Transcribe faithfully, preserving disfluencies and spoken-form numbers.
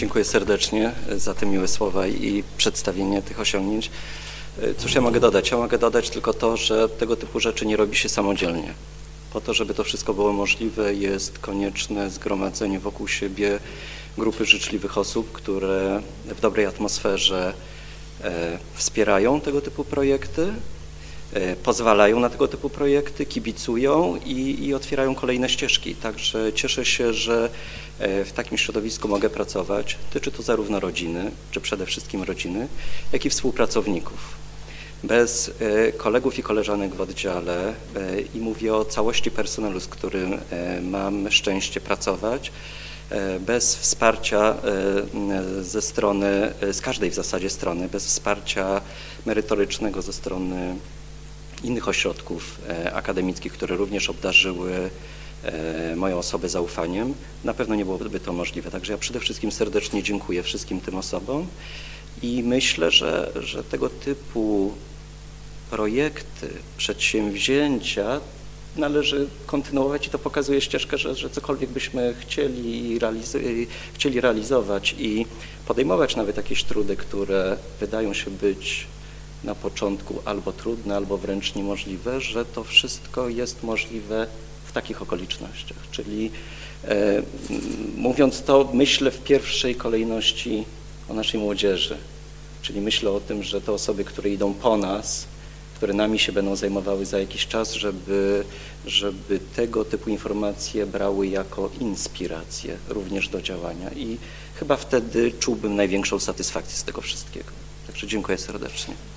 Dziękuję serdecznie za te miłe słowa i przedstawienie tych osiągnięć. Cóż ja mogę dodać? Ja mogę dodać tylko to, że tego typu rzeczy nie robi się samodzielnie. Po to, żeby to wszystko było możliwe, jest konieczne zgromadzenie wokół siebie grupy życzliwych osób, które w dobrej atmosferze e, wspierają tego typu projekty, e, pozwalają na tego typu projekty, kibicują i, i otwierają kolejne ścieżki. Także cieszę się, że w takim środowisku mogę pracować. Tyczy to zarówno rodziny, czy przede wszystkim rodziny, jak i współpracowników. Bez kolegów i koleżanek w oddziale i mówię o całości personelu, z którym mam szczęście pracować, bez wsparcia ze strony, z każdej w zasadzie strony, bez wsparcia merytorycznego ze strony innych ośrodków akademickich, które również obdarzyły moją osobę zaufaniem, na pewno nie byłoby to możliwe. Także ja przede wszystkim serdecznie dziękuję wszystkim tym osobom i myślę, że, że tego typu projekty, przedsięwzięcia należy kontynuować i to pokazuje ścieżkę, że, że cokolwiek byśmy chcieli, realiz chcieli realizować i podejmować nawet jakieś trudy, które wydają się być na początku albo trudne, albo wręcz niemożliwe, że to wszystko jest możliwe w takich okolicznościach. Czyli e, mówiąc to, myślę w pierwszej kolejności o naszej młodzieży, czyli myślę o tym, że te osoby, które idą po nas, które nami się będą zajmowały za jakiś czas, żeby, żeby tego typu informacje brały jako inspirację również do działania i chyba wtedy czułbym największą satysfakcję z tego wszystkiego. Także dziękuję serdecznie.